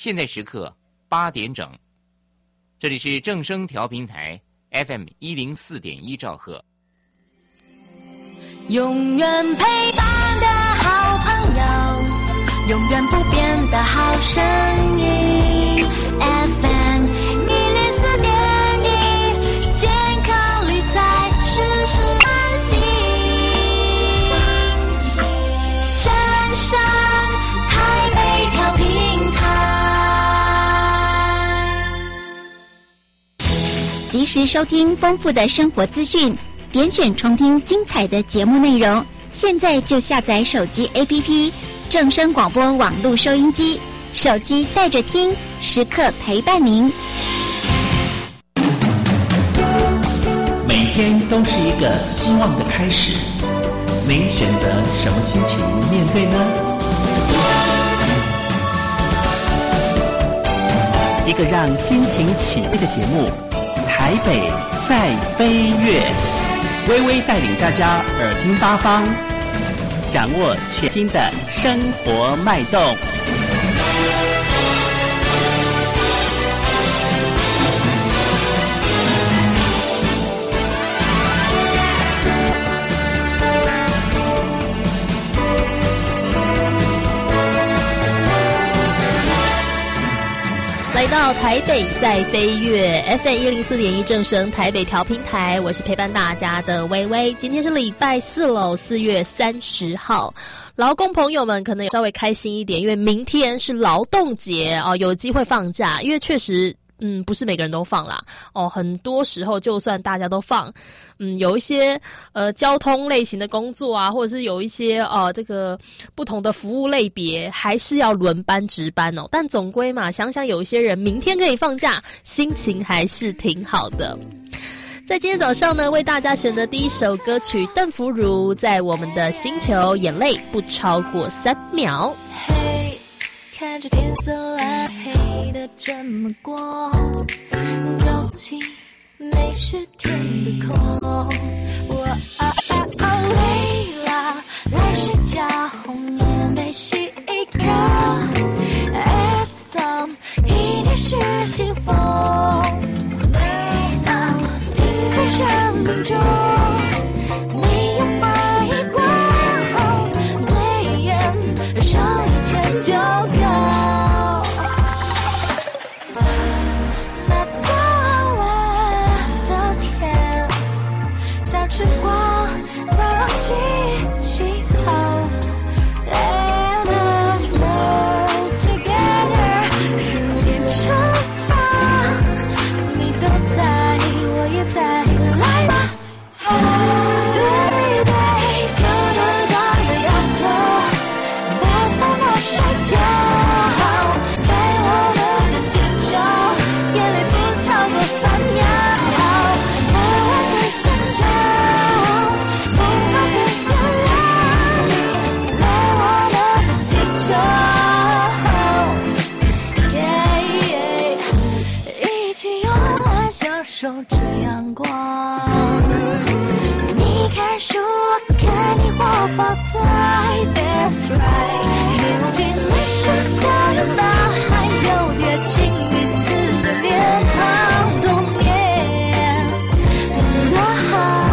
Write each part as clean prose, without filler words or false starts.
现在时刻8点整，这里是正声调频台 FM104.1兆赫。 永远陪伴的好朋友，永远不变的好声音 FM104.1，健康理财事事关心。正声台北调频台， 及时收听丰富的生活资讯，点选重听精彩的节目内容。现在就下载手机 APP 正声广播网络收音机，手机带着听，时刻陪伴您。 每天都是一个希望的开始，您选择什么心情面对呢？一个让心情起飞的节目，台北在飞跃，微微带领大家耳听八方，掌握全新的生活脉动。 来到台北在飞跃 FM104.1 正声台北调频台，我是陪伴大家的微微。今天是礼拜四喽，4月30号。劳工朋友们可能稍微开心一点，因为明天是劳动节哦，有机会放假。因为确实不是每个人都放啦哦，很多时候就算大家都放，有一些交通类型的工作啊，或者是有一些这个不同的服务类别，还是要轮班值班哦。但总归嘛，想想有一些人明天可以放假，心情还是挺好的。在今天早上呢，为大家选的第一首歌曲，邓福如在我们的星球，眼泪不超过3秒。 嘿，看着天色蓝黑的这么过，空气没是天的空。我累了，来睡觉，红也没洗一个。It's on， 一定是幸福。人生中没有怀疑过，对眼少一千就够。那早晚的天，像吃过早忘记气候。Let us roll together， 10点出发，你都在，我也在。受着阳光，你看书，我看你活发呆。That's right， 别忘记你是的拥抱，还有越近彼此的脸庞，冬眠的海。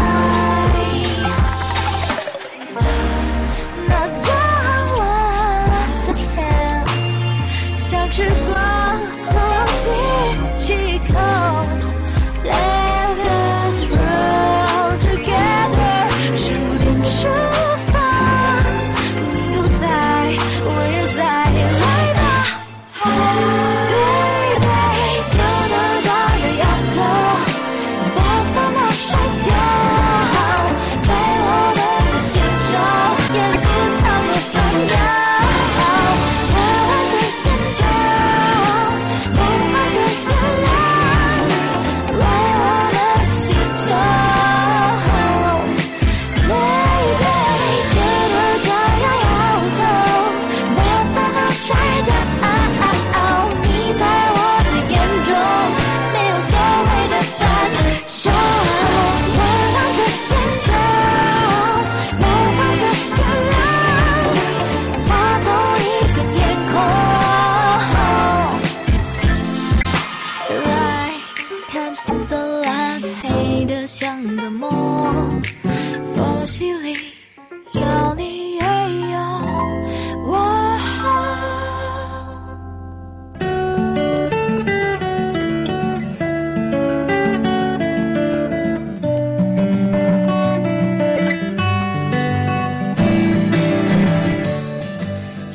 那早晚的天，像吃过早忘记几口。Let us roll together， 10点出发，你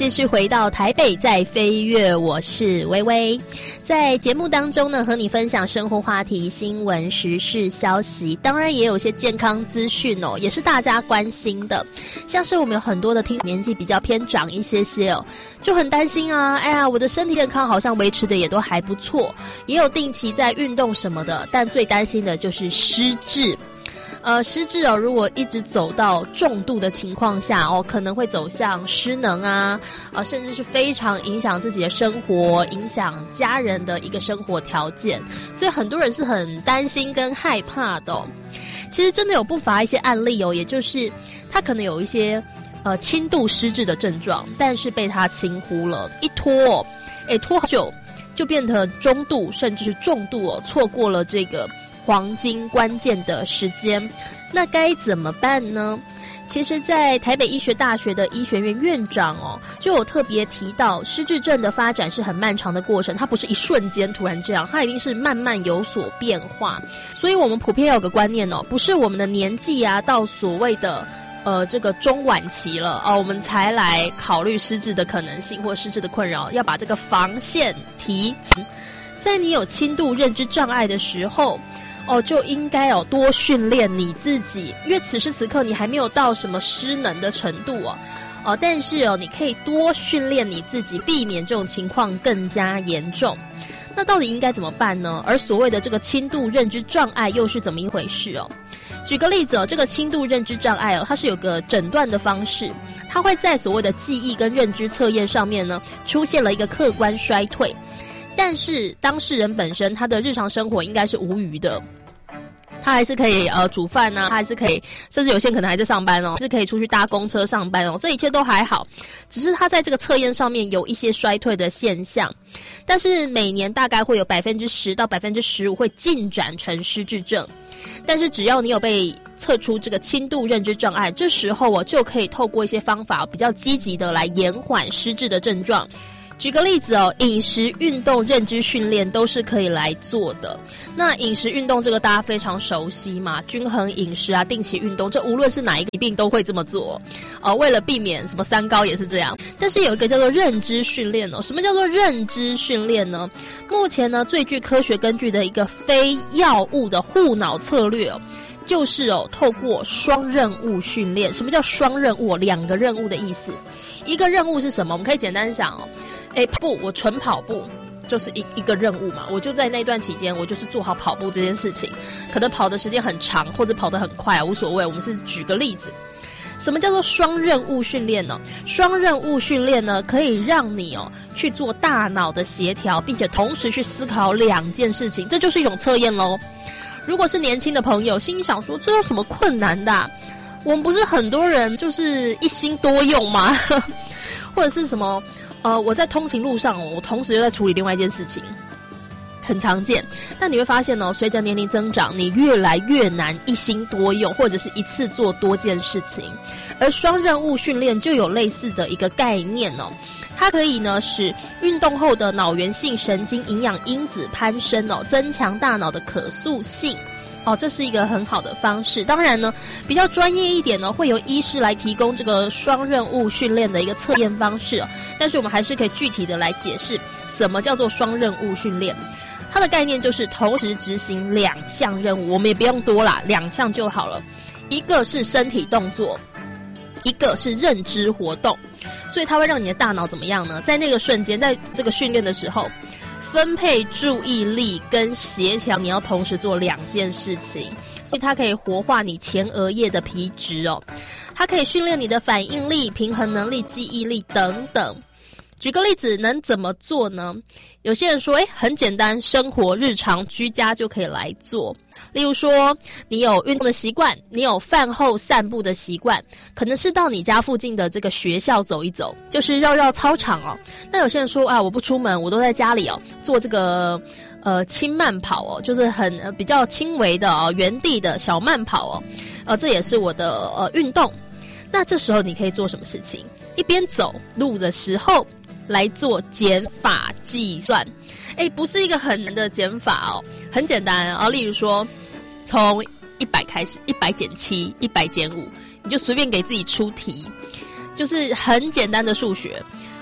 继续回到台北在飞跃，我是微微。在节目当中呢，和你分享生活话题、新闻、时事消息，当然也有一些健康资讯哦，也是大家关心的。像是我们有很多的听年纪比较偏长一些哦，就很担心啊，哎呀，我的身体健康好像维持的也都还不错，也有定期在运动什么的，但最担心的就是失智。失智哦，如果一直走到重度的情况下哦，可能会走向失能啊，甚至是非常影响自己的生活，影响家人的一个生活条件，所以很多人是很担心跟害怕的哦。其实真的有不乏一些案例哦，也就是他可能有一些轻度失智的症状，但是被他轻忽了，一拖拖好久就变得中度甚至是重度哦，错过了这个黄金关键的时间，那该怎么办呢？其实在台北医学大学的医学院院长哦，就有特别提到，失智症的发展是很漫长的过程，它不是一瞬间突然这样，它一定是慢慢有所变化。所以我们普遍有个观念哦，不是我们的年纪啊到所谓的这个中晚期了我们才来考虑失智的可能性或失智的困扰，要把这个防线提前。在你有轻度认知障碍的时候就应该多训练你自己，因为此时此刻你还没有到什么失能的程度但是你可以多训练你自己，避免这种情况更加严重。那到底应该怎么办呢？而所谓的这个轻度认知障碍又是怎么一回事举个例子这个轻度认知障碍它是有个诊断的方式，它会在所谓的记忆跟认知测验上面呢出现了一个客观衰退，但是当事人本身他的日常生活应该是无虞的，他还是可以煮饭啊，他还是可以，甚至有些人可能还在上班是可以出去搭公车上班这一切都还好，只是他在这个测验上面有一些衰退的现象，但是每年大概会有 10% 到 15% 会进展成失智症。但是只要你有被测出这个轻度认知障碍，这时候就可以透过一些方法比较积极的来延缓失智的症状。举个例子饮食、运动、认知训练都是可以来做的。那饮食运动这个大家非常熟悉嘛，均衡饮食啊，定期运动，这无论是哪一个疾病都会这么做为了避免什么三高也是这样。但是有一个叫做认知训练什么叫做认知训练呢？目前呢最具科学根据的一个非药物的护脑策略就是透过双任务训练。什么叫双任务两个任务的意思。一个任务是什么？我们可以简单想跑步，我纯跑步就是一个任务嘛，我就在那段期间我就是做好跑步这件事情，可能跑的时间很长或者跑得很快无所谓，我们是举个例子。什么叫做双任务训练呢？双任务训练呢可以让你去做大脑的协调，并且同时去思考两件事情，这就是一种测验咯。如果是年轻的朋友心里想说这有什么困难的我们不是很多人就是一心多用吗或者是什么我在通勤路上我同时又在处理另外一件事情，很常见。但你会发现随着年龄增长，你越来越难一心多用，或者是一次做多件事情。而双任务训练就有类似的一个概念它可以呢使运动后的脑源性神经营养因子攀升增强大脑的可塑性这是一个很好的方式。当然呢比较专业一点会由医师来提供这个双任务训练的一个测验方式但是我们还是可以具体的来解释什么叫做双任务训练。它的概念就是同时执行2项任务，我们也不用多啦，2项就好了。一个是身体动作，一个是认知活动。所以它会让你的大脑怎么样呢？在那个瞬间，在这个训练的时候分配注意力跟协调，你要同时做2件事情，所以它可以活化你前额叶的皮质它可以训练你的反应力、平衡能力、记忆力等等。举个例子，能怎么做呢？有些人说很简单，生活日常居家就可以来做。例如说你有运动的习惯，你有饭后散步的习惯，可能是到你家附近的这个学校走一走，就是绕绕操场那有些人说我不出门，我都在家里做这个轻慢跑就是很比较轻微的原地的小慢跑这也是我的运动。那这时候你可以做什么事情？一边走路的时候来做减法计算。不是一个很难的减法很简单例如说从100开始，100减7 100减5，你就随便给自己出题，就是很简单的数学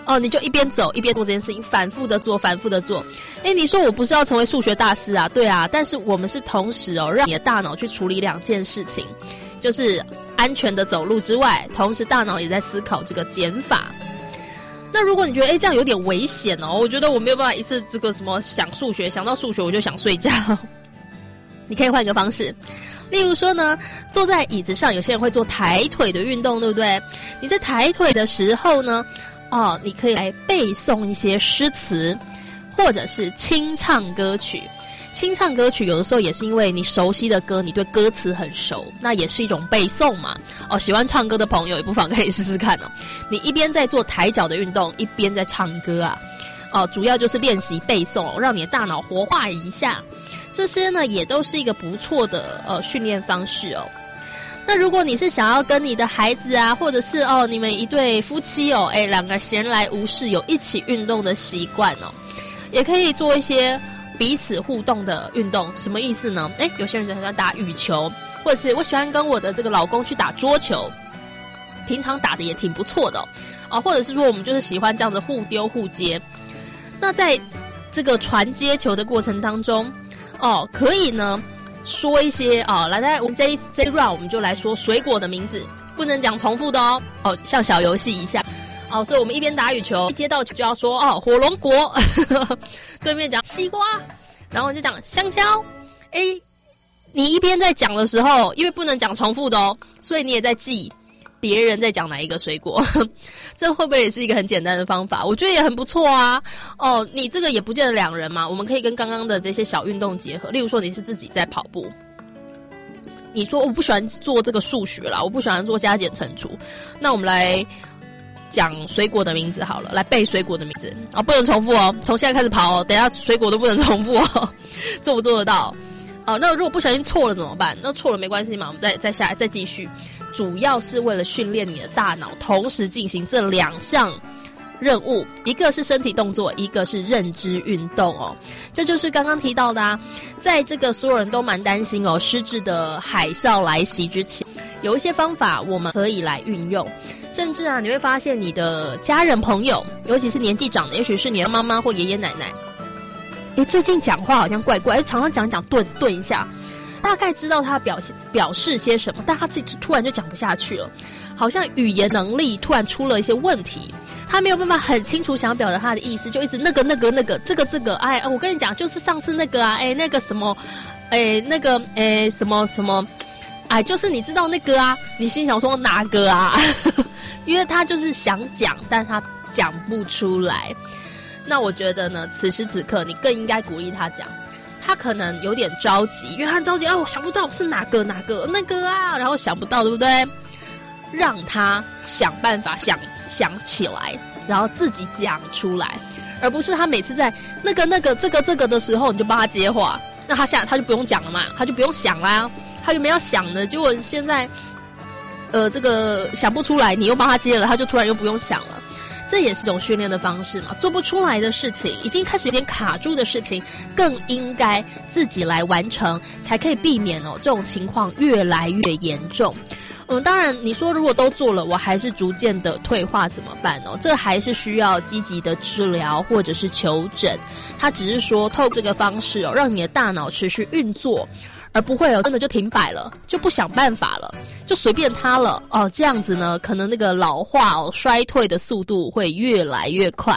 你就一边走一边做这件事情，反复的做，反复的做。你说我不是要成为数学大师啊？对啊，但是我们是同时让你的大脑去处理2件事情，就是安全的走路之外，同时大脑也在思考这个减法。那如果你觉得这样有点危险我觉得我没有办法一次这个什么想到数学我就想睡觉，你可以换一个方式。例如说呢，坐在椅子上，有些人会做抬腿的运动，对不对？你在抬腿的时候呢，你可以来背诵一些诗词，或者是清唱歌曲。清唱歌曲有的时候也是因为你熟悉的歌，你对歌词很熟，那也是一种背诵嘛。喜欢唱歌的朋友也不妨可以试试看你一边在做抬脚的运动，一边在唱歌啊。主要就是练习背诵让你的大脑活化一下。这些呢也都是一个不错的训练方式那如果你是想要跟你的孩子啊，或者是你们一对夫妻两个闲来无事有一起运动的习惯也可以做一些彼此互动的运动。什么意思呢？有些人很喜欢打羽球，或者是我喜欢跟我的这个老公去打桌球，平常打的也挺不错的或者是说我们就是喜欢这样子互丢互接。那在这个传接球的过程当中可以呢说一些来我们这一 round 我们就来说水果的名字，不能讲重复的像小游戏一下所以我们一边打羽球，一接到球就要说火龙果对面讲西瓜，然后就讲香蕉。你一边在讲的时候，因为不能讲重复的所以你也在记别人在讲哪一个水果这会不会也是一个很简单的方法？我觉得也很不错啊你这个也不见得2人嘛，我们可以跟刚刚的这些小运动结合。例如说你是自己在跑步，你说我不喜欢做这个数学啦，我不喜欢做加减乘除，那我们来讲水果的名字好了，来背水果的名字不能重复从现在开始跑等一下水果都不能重复做不做得到那如果不小心错了怎么办？那错了没关系嘛，我们再继续。主要是为了训练你的大脑同时进行这2项任务，一个是身体动作，一个是认知运动这就是刚刚提到的在这个所有人都蛮担心失智的海啸来袭之前，有一些方法我们可以来运用。甚至你会发现你的家人朋友，尤其是年纪长的，也许是你的妈妈或爷爷奶奶，最近讲话好像怪怪，常常讲顿一下，大概知道他表示些什么，但他自己突然就讲不下去了，好像语言能力突然出了一些问题，他没有办法很清楚想表达他的意思，就一直那个这个我跟你讲就是上次那个那个什么那个什么什么就是你知道那个你心想说哪个因为他就是想讲，但他讲不出来。那我觉得呢，此时此刻你更应该鼓励他讲。他可能有点着急，因为他很着急我想不到是哪个那个然后想不到，对不对？让他想办法想起来，然后自己讲出来，而不是他每次在那个这个的时候你就帮他接话，那他就不用讲了嘛，他就不用想啦，他就没有想的，结果现在这个想不出来，你又帮他接了，他就突然又不用想了。这也是一种训练的方式嘛，做不出来的事情，已经开始有点卡住的事情，更应该自己来完成，才可以避免这种情况越来越严重。当然你说如果都做了，我还是逐渐的退化怎么办这还是需要积极的治疗或者是求诊。它只是说透过这个方式让你的大脑持续运作，而不会真的就停摆了，就不想办法了，就随便它了这样子呢，可能那个老化衰退的速度会越来越快。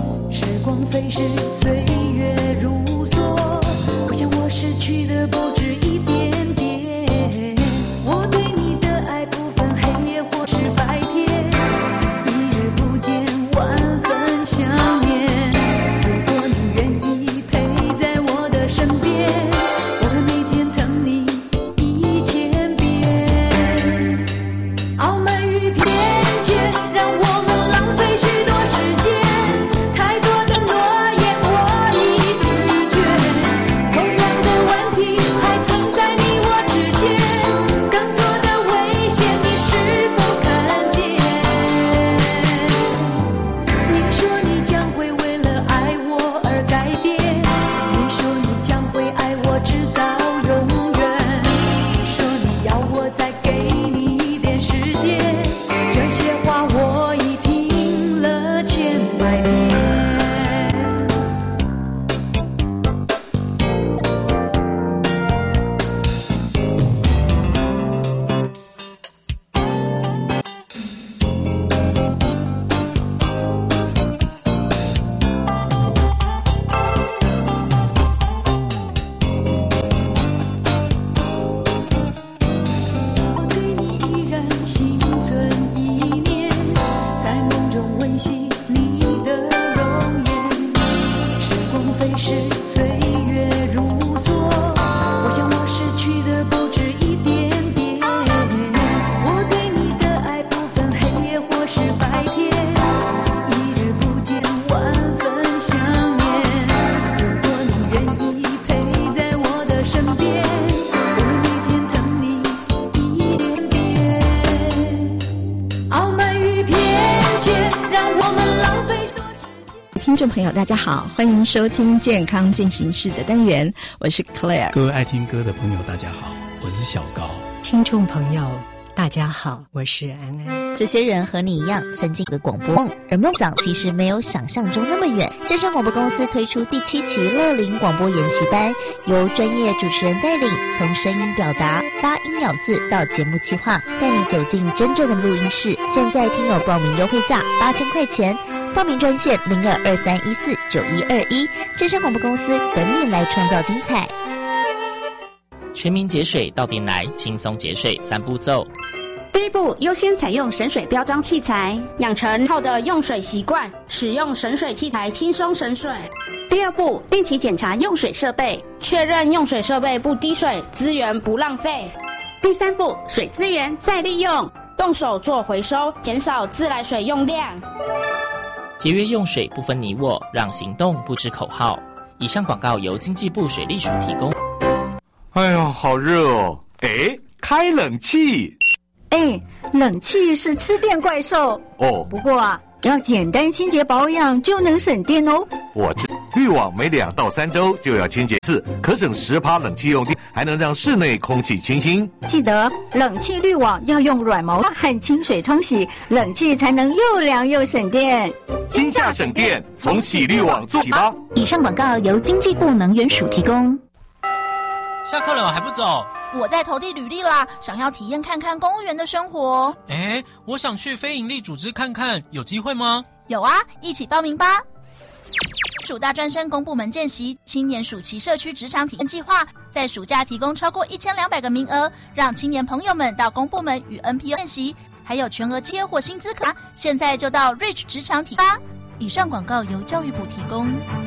飞逝，岁月如梭，我想我失去的不止听众朋友大家好，欢迎收听健康进行式的单元，我是 Claire。 各位爱听歌的朋友大家好，我是小高。 听众朋友大家好，我是安安。 这些人和你一样曾经有个广播梦，而梦想其实没有想象中那么远。正声广播公司推出第7期乐龄广播研习班，由专业主持人带领，从声音表达、发音咬字到节目企划，带你走进真正的录音室。现在听友报名优惠价8000块钱，报名专线0223149121，正声广播公司等你来创造精彩。 全民节水到店来，轻松节水3步骤。 第一步，优先采用省水标章器材， 养成好的用水习惯，使用省水器材轻松省水。 第二步，定期检查用水设备， 确认用水设备不滴水，资源不浪费。 第三步，水资源再利用， 动手做回收，减少自来水用量。 节约用水不分你我，让行动不止口号。以上广告由经济部水利署提供。 哎呦，好热哦！哎，开冷气。 哎，冷气是吃电怪兽哦。 不过啊，要简单清洁保养就能省电哦。 我知滤网每2到3周就要清洁一次，可省10%冷气用电，还能让室内空气清新。 记得冷气滤网要用软毛和清水冲洗，冷气才能又凉又省电。 今夏省电，从洗滤网做起吧。 以上广告由经济部能源署提供。 下课了还不走？ 我在投递履历啦，想要体验看看公务员的生活。 哎，我想去非营利组织看看，有机会吗？ 有啊，一起报名吧！暑大专生公部门见习青年暑期社区职场体验计划，在暑假提供超过1200个名额，让青年朋友们到公部门与 NPO 见习，还有全额津贴或薪资可。现在就到 Rich 职场体吧！以上广告由教育部提供。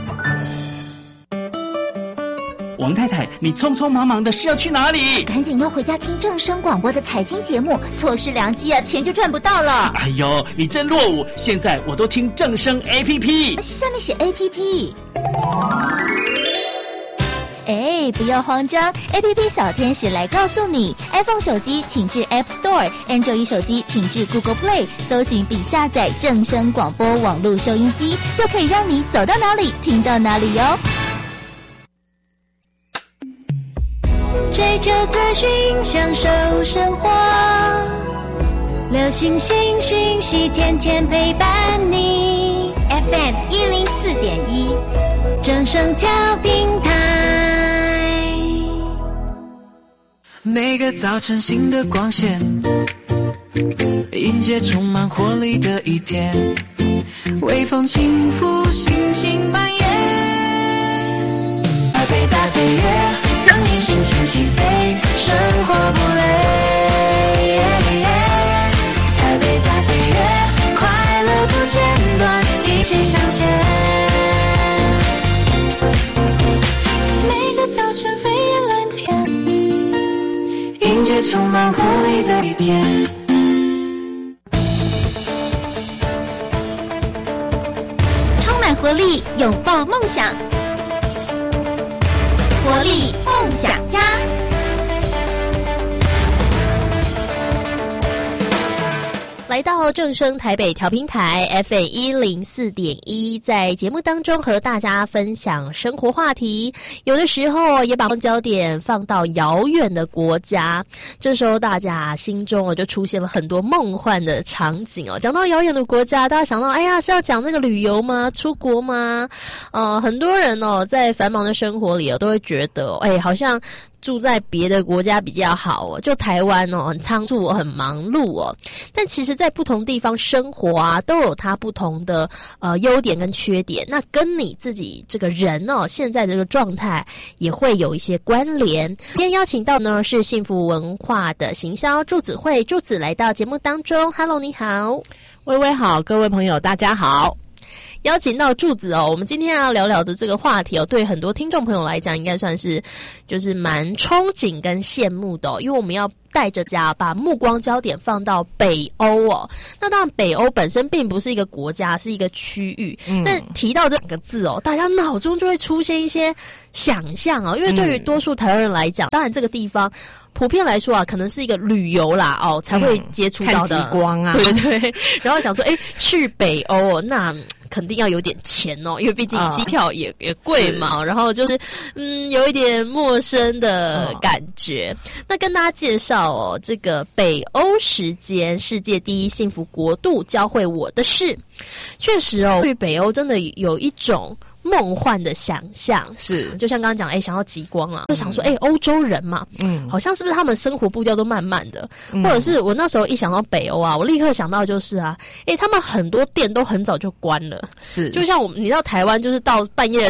王太太，你匆匆忙忙的是要去哪里？ 赶紧要回家听正声广播的财经节目，错失良机啊，钱就赚不到了。 哎呦，你真落伍！现在我都听正声 APP， 上面写 APP。哎，不要慌张 ，APP 小天使来告诉你 ，iPhone 手机请至 App Store，Android 手机请至 Google Play， 搜寻并下载正声广播网络收音机，就可以让你走到哪里听到哪里哟。 追求资讯，享受生活，流行新讯息，天天陪伴你。FM 104.1，正声调频台。 每个早晨，新的光线，迎接充满活力的一天。微风轻拂，心情蔓延。台北在飞跃。让你心情起飞，生活不累。台北在飞跃，快乐不间断，一起向前。每个早晨飞越蓝天，迎接充满活力的一天。 充满活力，拥抱梦想。活力梦想家， 来到正声台北调频台 FM 104.1，在节目当中和大家分享生活话题，有的时候也把焦点放到遥远的国家，这时候大家心中就出现了很多梦幻的场景哦。讲到遥远的国家，大家想到，哎呀，是要讲那个旅游吗？出国吗？很多人在繁忙的生活里都会觉得，好像住在别的国家比较好哦，就台湾很仓促很忙碌哦。但其实在不同地方生活啊，都有它不同的优点跟缺点，那跟你自己这个人现在的这个状态也会有一些关联。今天邀请到呢是幸福文化的行销祝子慧，祝子来到节目当中。 Hello， 你好。 微微好，各位朋友大家好。 邀请到祝子我们今天要聊聊的这个话题对很多听众朋友来讲应该算是就是蛮憧憬跟羡慕的因为我们要带着家把目光焦点放到北欧那当然北欧本身并不是一个国家，是一个区域但提到这2个字大家脑中就会出现一些想象因为对于多数台湾人来讲当然这个地方普遍来说啊，可能是一个旅游啦才会接触到的看极光啊， 对对。然后想说，去北欧那肯定要有点钱因为毕竟机票也贵嘛，然后就是有一点陌生的感觉。那跟大家介绍这个北欧时间世界第一幸福国度教会我的事，确实对北欧真的有一种梦幻的想象， 是就像刚刚讲，想要极光啊，就想说，欧洲人嘛，好像是不是他们生活步调都慢慢的，或者是我那时候一想到北欧啊，我立刻想到就是啊，他们很多店都很早就关了， 是， 就像你到台湾，就是到半夜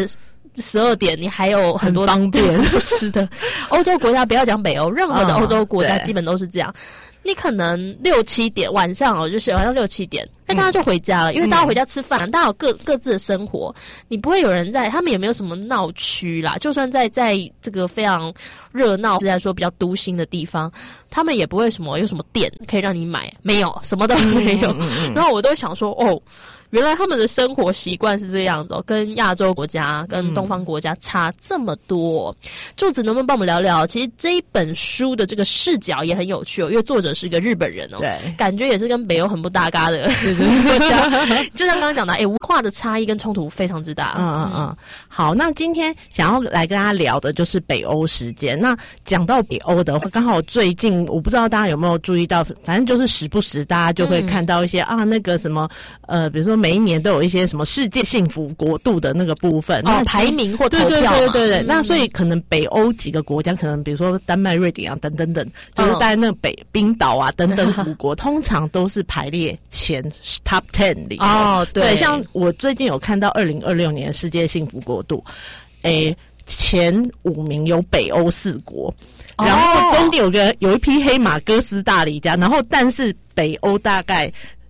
12点，你还有很多方便吃的。欧洲国家不要讲北欧，任何的欧洲国家基本都是这样。你可能6、7点晚上就是晚上6、7点，大家就回家了，因为大家回家吃饭，大家有各自的生活，你不会有人在，他们也没有什么闹区啦。就算在这个非常热闹，是来说比较都心的地方，他们也不会有什么店可以让你买，没有，什么都没有。然后我都会想说，原来他们的生活习惯是这样子跟亚洲国家、跟东方国家差这么多。柱子能不能帮我们聊聊？其实这一本书的这个视角也很有趣因为作者是一个日本人对， 感觉也是跟北欧很不搭嘎的国家。就像刚刚讲的，文化的差异跟冲突非常之大。 好，那今天想要来跟大家聊的就是北欧时间。那讲到北欧的话，刚好最近我不知道大家有没有注意到，反正就是时不时大家就会看到一些那个什么比如说每一年都有一些什么世界幸福国度的那个部分排名或投票嘛， 对。那所以可能北欧几个国家，可能比如说丹麦、瑞典啊等等等，就是在那冰岛啊等等5国，通常都是排列前 top 10里。对，像我最近有看到2026年世界幸福国度，前5名有北欧4国，然后中间有一匹黑马哥斯达黎加，然后但是北欧大概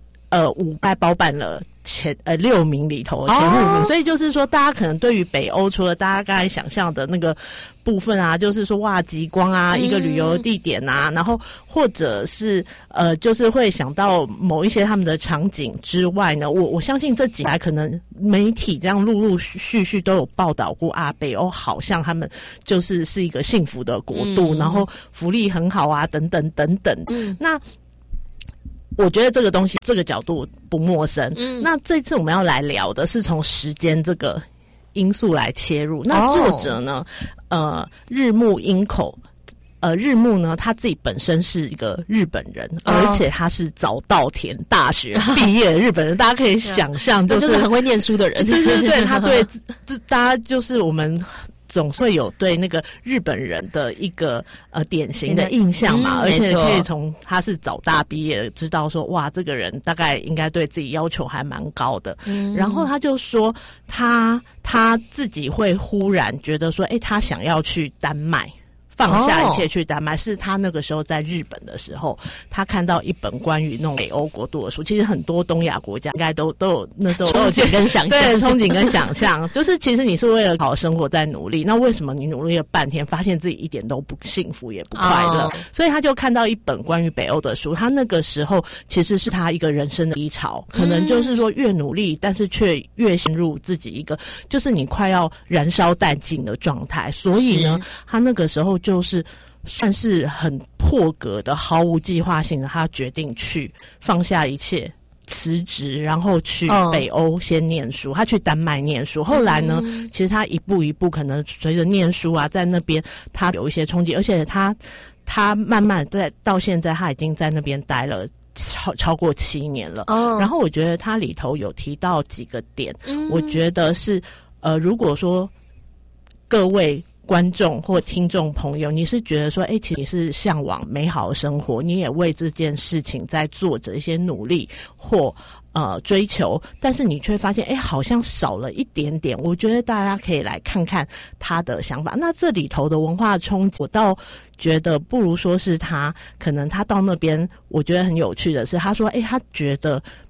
5概包办了前6名里头前5名，所以就是说大家可能对于北欧除了大家刚才想象的那个部分啊，就是说哇极光啊一个旅游地点啊，然后或者是就是会想到某一些他们的场景之外呢，我相信这几年可能媒体这样陆陆续续都有报道过北欧好像他们是一个幸福的国度，然后福利很好啊等等等等。那我觉得这个东西这个角度不陌生。那这次我们要来聊的是从时间这个因素来切入。那作者呢日暮英口日暮呢他自己本身是一个日本人，而且他是早稻田大学毕业的日本人。大家可以想象就是很会念书的人。 对，他对大家就是我们总会有对那个日本人的一个典型的印象嘛，而且可以从他是早大毕业知道说哇这个人大概应该对自己要求还蛮高的。然后他就说他自己会忽然觉得说他想要去丹麦，放下一切去丹麦，是他那个时候在日本的时候，他看到一本关于那种北欧国度的书。其实很多东亚国家应该都有那时候憧憬跟想象， 对，憧憬跟想象，就是其实你是为了好生活在努力，那为什么你努力了半天，发现自己一点都不幸福也不快乐？所以他就看到一本关于北欧的书，他那个时候其实是他一个人生的低潮，可能就是说越努力，但是却越陷入自己一个就是你快要燃烧殆尽的状态。所以呢，他那个时候就是算是很破格的毫无计划性的，他决定去放下一切辞职，然后去北欧先念书。他去丹麦念书，后来呢其实他一步一步可能随着念书啊，在那边他有一些冲击，而且他慢慢到现在他已经在那边待了超过7年了。然后我觉得他里头有提到几个点，我觉得是如果说各位观众或听众朋友，你是觉得说其实你是向往美好的生活，你也为这件事情在做着一些努力或追求，但是你却发现好像少了一点点。我觉得大家可以来看看他的想法。那这里头的文化冲击，我倒觉得不如说是他可能他到那边，我觉得很有趣的是他说他觉得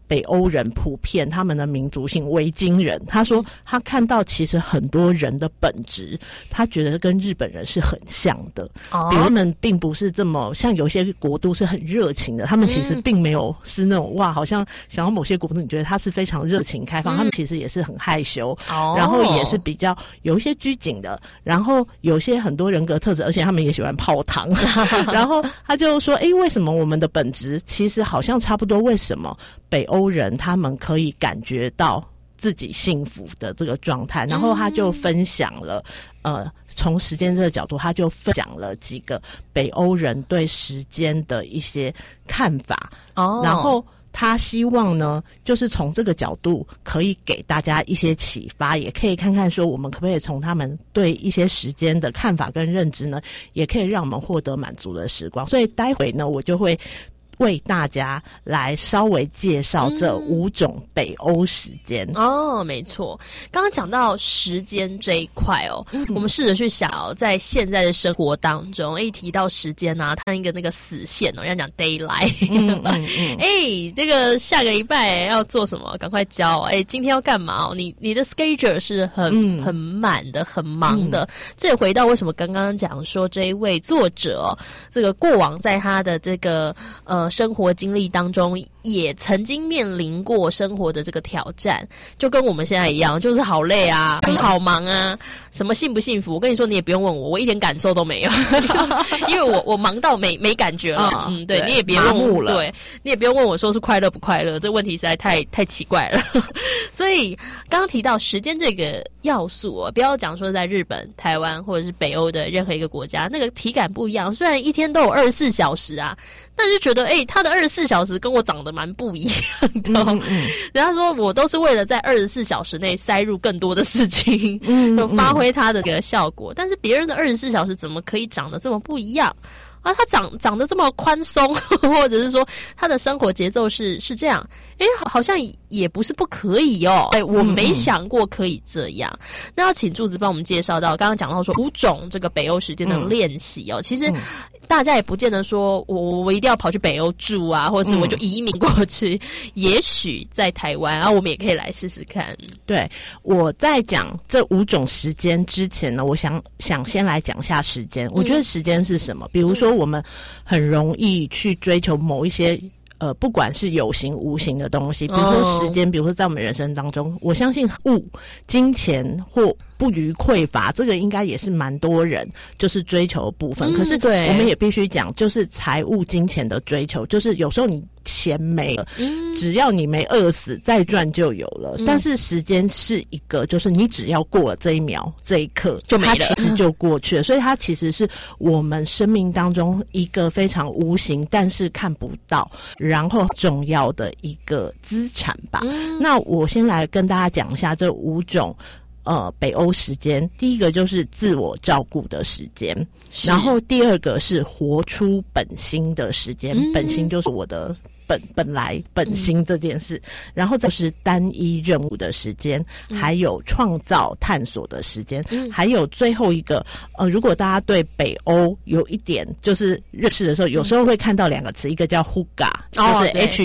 北欧人普遍他们的民族性，维京人，他说他看到其实很多人的本质，他觉得跟日本人是很像的。比如他们并不是这么像有些国度是很热情的，他们其实并没有是那种哇，好像想到某些国度你觉得他是非常热情开放，他们其实也是很害羞，然后也是比较有一些拘谨的，然后有些很多人格特质，而且他们也喜欢泡汤。然后他就说为什么我们的本质其实好像差不多，为什么北欧人他们可以感觉到自己幸福的这个状态，然后他就分享了从时间这个角度，他就分享了几个北欧人对时间的一些看法，然后他希望呢就是从这个角度可以给大家一些启发，也可以看看说我们可不可以从他们对一些时间的看法跟认知呢，也可以让我们获得满足的时光。所以待会呢我就会为大家来稍微介绍这5种北欧时间。 没错，刚刚讲到时间这一块我们试着去想在现在的生活当中，一提到时间啊，它一个那个死线要讲 daylight， 这个下个礼拜要做什么，赶快交，今天要干嘛，你的 schedule 是很满的，很忙的。这也回到为什么刚刚讲说这一位作者这个过往在他的这个生活经历当中也曾经面临过生活的这个挑战，就跟我们现在一样，就是好累啊，好忙啊，什么幸不幸福，我跟你说你也不用问我，我一点感受都没有。因为我忙到没感觉了。对，你也别问我，对，你也不用问我说是快乐不快乐，这个问题实在太奇怪了。所以刚刚提到时间这个要素不要讲说在日本、台湾或者是北欧的任何一个国家，那个体感不一样，虽然一天都有24小时啊，但是觉得他的24小时跟我长得蛮不一样的。人家说我都是为了在24小时内塞入更多的事情，就发挥它的这个效果，但是别人的24小时怎么可以长得这么不一样啊？他长得这么宽松，或者是说他的生活节奏是这样，好像也不是不可以我没想过可以这样。那要请柱子帮我们介绍到，刚刚讲到说5种这个北欧时间的练习其实大家也不见得说我一定要跑去北欧住啊，或者是我就移民过去，也许在台湾我们也可以来试试看。 对，我在讲这5种时间之前呢，我想先来讲一下时间。我觉得时间是什么？比如说我们很容易去追求某一些不管是有形无形的东西，比如说时间，比如说在我们人生当中，我相信金钱或不虞匮乏，这个应该也是蛮多人就是追求的部分。可是我们也必须讲，就是财务金钱的追求，就是有时候你钱没了，只要你没饿死，再赚就有了。但是时间是一个，就是你只要过了这一秒这一刻就没了，它其实就过去了。所以它其实是我们生命当中一个非常无形但是看不到然后重要的一个资产吧。那我先来跟大家讲一下这5种北欧时间。第一个就是自我照顾的时间，然后第二个是活出本心的时间，本心就是我的本来本心这件事，然后再就是单一任务的时间，还有创造探索的时间，还有最后一个如果大家对北欧有一点就是认识的时候，有时候会看到2个词，一个叫 Hygge， 就是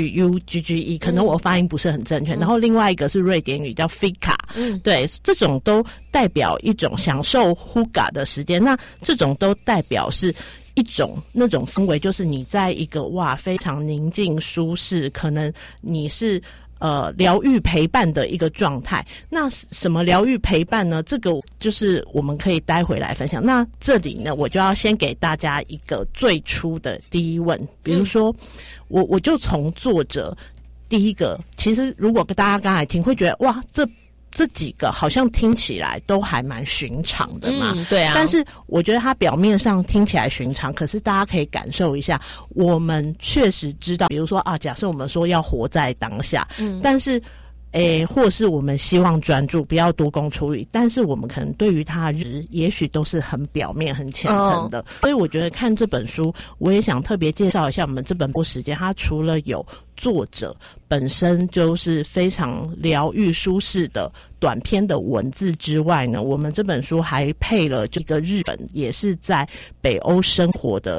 HUGGE， 可能我发音不是很正确，然后另外一个是瑞典语叫 Fika， 对，这种都代表一种享受 Hygge 的时间。那这种都代表是一种那种氛围，就是你在一个非常宁静舒适，可能你是疗愈陪伴的一个状态。那什么疗愈陪伴呢？这个就是我们可以待会来分享。那这里呢，我就要先给大家一个最初的第一问，比如说我就从作者第一个，其实如果大家刚才听会觉得这几个好像听起来都还蛮寻常的嘛， 对啊。 但是我觉得它表面上听起来寻常，可是大家可以感受一下，我们确实知道，比如说假设我们说要活在当下，但是或是我们希望专注，不要多工处理，但是我们可能对于它也许都是很表面、很浅层的。所以我觉得看这本书，我也想特别介绍一下我们这本时间，它除了有作者本身就是非常疗愈舒适的短篇的文字之外呢，我们这本书还配了这个日本也是在北欧生活的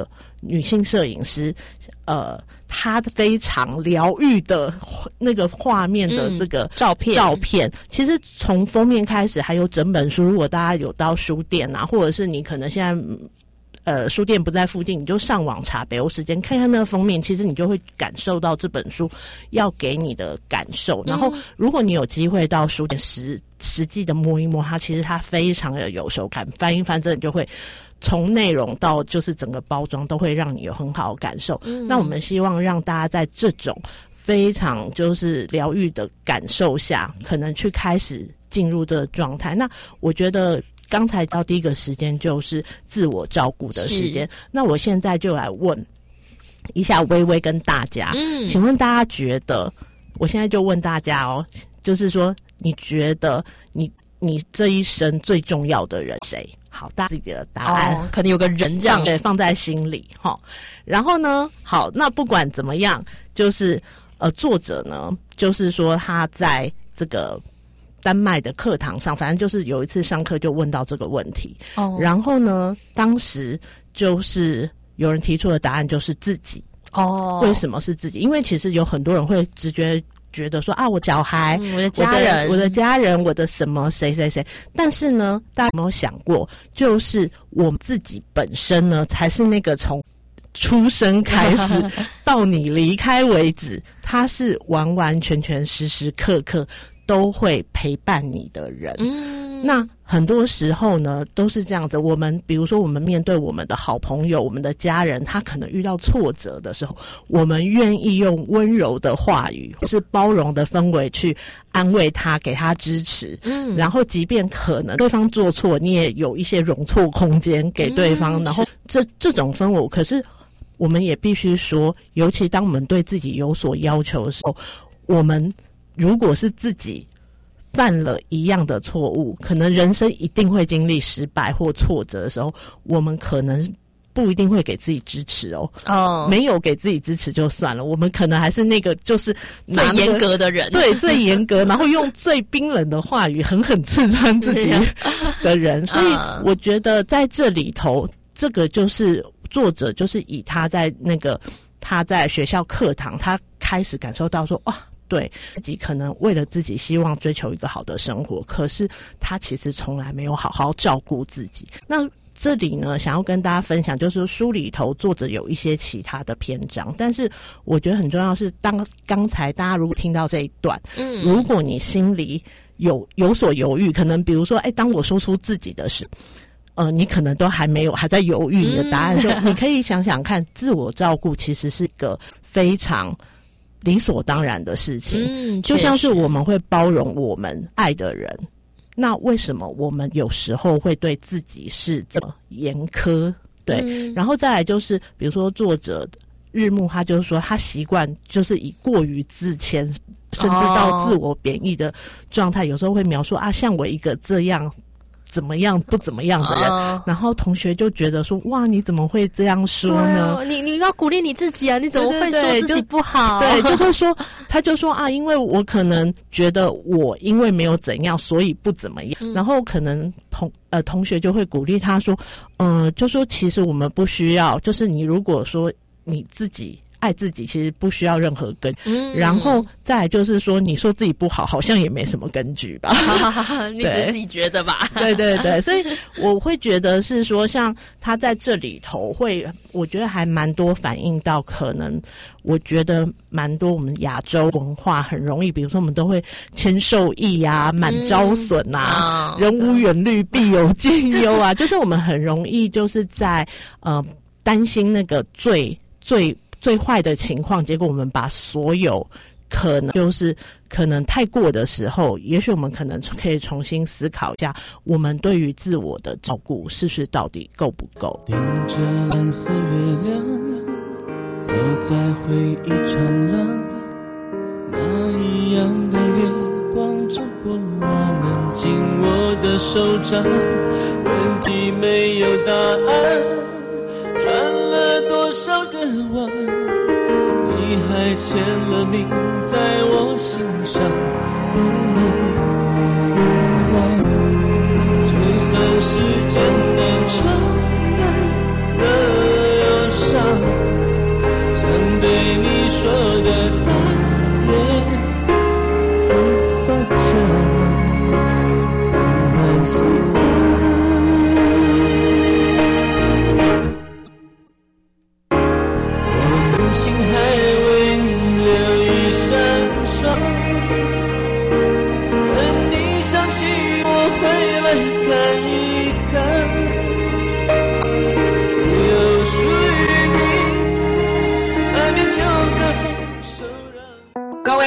女性摄影师，她非常疗愈的那个画面的这个照片，其实从封面开始，还有整本书，如果大家有到书店啊，或者是你可能现在书店不在附近，你就上网查北欧时间，看看那个封面，其实你就会感受到这本书要给你的感受。然后如果你有机会到书店实际的摸一摸它，其实它非常的有手感，翻一翻真的就会从内容到就是整个包装都会让你有很好的感受。那我们希望让大家在这种非常就是疗愈的感受下，可能去开始进入这个状态。那我觉得刚才到第一个时间就是自我照顾的时间，那我现在就来问一下微微跟大家，请问大家觉得，我现在就问大家哦，就是说你觉得你这一生最重要的人谁？好，大家自己的答案， 可能有个人这样， 对，放在心里哈。然后呢，好，那不管怎么样，就是作者呢，就是说他在这个丹麦的课堂上，反正就是有一次上课就问到这个问题，然后呢，当时就是有人提出的答案就是自己。为什么是自己？因为其实有很多人会直觉得说啊，我小孩、 我的家人、 我的什么谁，但是呢，大家有没有想过，就是我们自己本身呢，才是那个从出生开始到你离开为止，他是完完全时时刻刻都会陪伴你的人。那很多时候呢都是这样子，我们比如说我们面对我们的好朋友、我们的家人，他可能遇到挫折的时候，我们愿意用温柔的话语或是包容的氛围去安慰他，给他支持。然后即便可能对方做错，你也有一些容错空间给对方。然后这种氛围，可是我们也必须说，尤其当我们对自己有所要求的时候，我们如果是自己犯了一样的错误，可能人生一定会经历失败或挫折的时候，我们可能不一定会给自己支持没有给自己支持就算了，我们可能还是那个就是最严格的人， 对，最严格，然后用最冰冷的话语狠狠刺穿自己的人。所以我觉得在这里头，这个就是作者就是以他在学校课堂，他开始感受到说，哇，对自己可能为了自己希望追求一个好的生活，可是他其实从来没有好好照顾自己。那这里呢，想要跟大家分享，就是书里头作者有一些其他的篇章，但是我觉得很重要是，刚才大家如果听到这一段，如果你心里有所犹豫，可能比如说，当我说出自己的事，你可能都还在犹豫你的答案，你可以想想看，自我照顾其实是一个非常理所当然的事情，就像是我们会包容我们爱的人，那为什么我们有时候会对自己是这么严苛？对，然后再来就是比如说作者日暮，他就是说他习惯就是以过于自谦甚至到自我贬义的状态，有时候会描述像我一个这样怎么样不怎么样的人，然后同学就觉得说，哇，你怎么会这样说呢？ 你要鼓励你自己啊，你怎么会说自己不好？ 对，就会说，他就说因为我可能觉得我因为没有怎样，所以不怎么样。然后可能同学就会鼓励他说，就说其实我们不需要，就是你如果说你自己爱自己，其实不需要任何根据。然后再来就是说，你说自己不好，好像也没什么根据吧？ 你只是自己觉得吧？ 对，所以我会觉得是说，像他在这里头我觉得还蛮多反映到，可能我觉得蛮多我们亚洲文化很容易，比如说我们都会谦受益啊，满招损啊，人无远虑，必有近忧啊，就是我们很容易就是在担心那个最坏的情况，结果我们把所有可能太过的时候，也许我们可能可以重新思考一下，我们对于自我的照顾是不是到底够不够？ 盯着蓝色月亮，走在回忆长廊，那一样的月光照过我们紧握的手掌，问题没有答案，转了多少个弯，你还签了名在我心上，不能不忘。就算时间能冲淡了忧伤，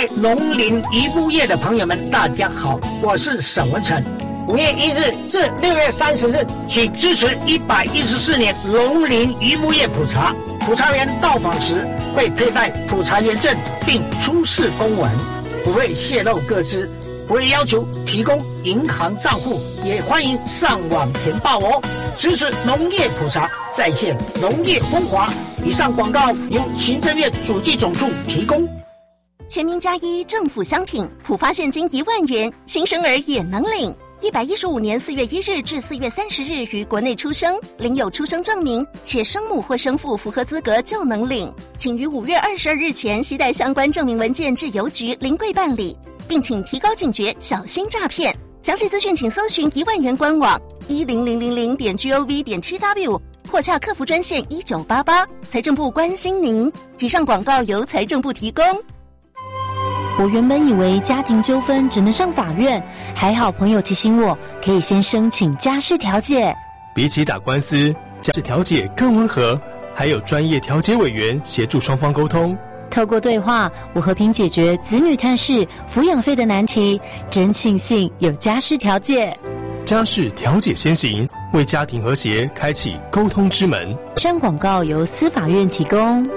位农林渔牧业的朋友们，大家好，我是沈文成。5月1日至6月30日，请支持114年农林渔牧业普查。普查员到访时会佩戴普查员证，并出示公文，不会泄露个资，不会要求提供银行账户，也欢迎上网填报哦。支持农业普查，再现农业风华。以上广告由行政院主计总处提供。 全民+1政府相挺，普发现金1万元，新生儿也能领。115年4月1日至4月30日于国内出生，领有出生证明，且生母或生父符合资格就能领。请于5月22日前携带相关证明文件至邮局临柜办理，并请提高警觉，小心诈骗。详细资讯请搜寻1万元官网10000.gov.tw 或洽客服专线1988。财政部关心您。以上广告由财政部提供。 我原本以为家庭纠纷只能上法院，还好朋友提醒我，可以先申请家事调解。 比起打官司，家事调解更温和，还有专业调解委员协助双方沟通。 透过对话，我和平解决子女探视、抚养费的难题，真庆幸有家事调解。 家事调解先行，为家庭和谐开启沟通之门。 上广告由司法院提供。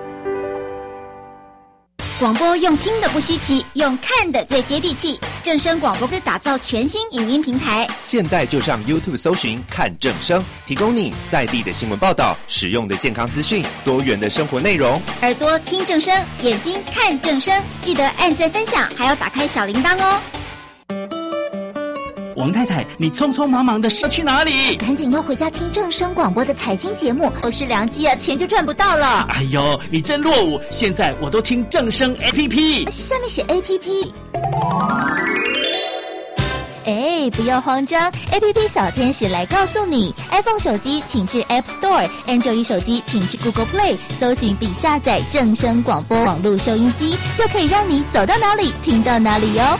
广播用听的不稀奇，用看的最接地气。正声广播打造全新影音平台， 现在就上 YouTube 搜寻看正声，提供你在地的新闻报道、实用的健康资讯、多元的生活内容。 耳朵听正声，眼睛看正声，记得按赞分享，还要打开小铃铛哦。 王太太，你匆匆忙忙的是要去哪里？ 赶紧要回家听正声广播的财经节目，后是良机啊，钱就赚不到了。 哎呦，你真落伍！现在我都听正声 APP， 上面写 APP。哎，不要慌张 ，APP 小天使来告诉你 ，iPhone 手机请至 App Store，Android 手机请至 Google Play， 搜寻并下载正声广播网络收音机，就可以让你走到哪里听到哪里哟。